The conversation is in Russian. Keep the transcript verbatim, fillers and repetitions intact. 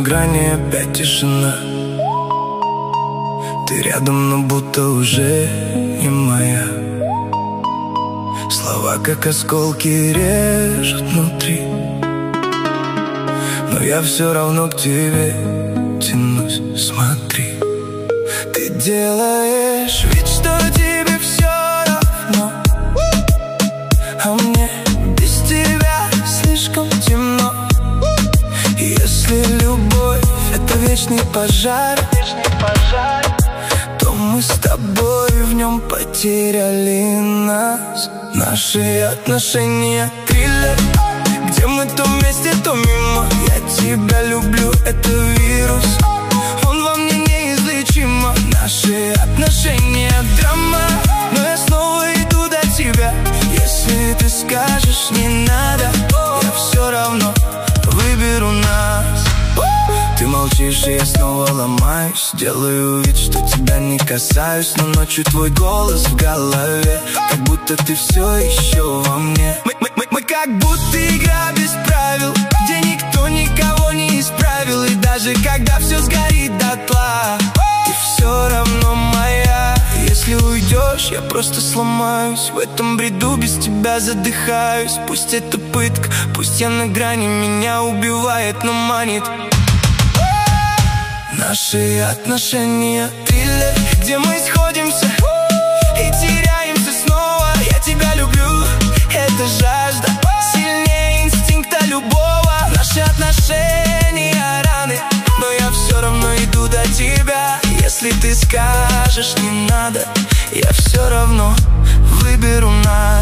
грани, опять тишина. Ты рядом, но будто уже не моя. Слова, как осколки, режут внутри, но я все равно к тебе тянусь. Смотри, ты делаешь вид, что тебе все равно, а мне без тебя слишком темно. Если любовь — это вечный пожар, то мы с тобой в нем потеряли нас. Наши отношения — триллер, где мы то вместе, то мимо. Я тебя люблю, это вирус, он во мне неизлечимо. Наши отношения — драма, но я снова иду до тебя. Если ты скажешь не надо, я все равно выберу нас. Ты молчишь, и я снова ломаюсь. Делаю вид, что тебя не касаюсь, но ночью твой голос в голове, как будто ты все еще во мне. Мы, мы, мы, мы как будто игра без правил, где никто никого не исправил. И даже когда все сгорит дотла, ты все равно моя. Если уйдешь, я просто сломаюсь. В этом бреду без тебя задыхаюсь. Пусть это пытка, пусть я на грани, меня убивает, но манит. Наши отношения — триллер, где мы сходимся и теряемся снова. Я тебя люблю, это жажда, сильнее инстинкта любого. Наши отношения — раны, но я все равно иду до тебя. Если ты скажешь не надо, я все равно выберу нас.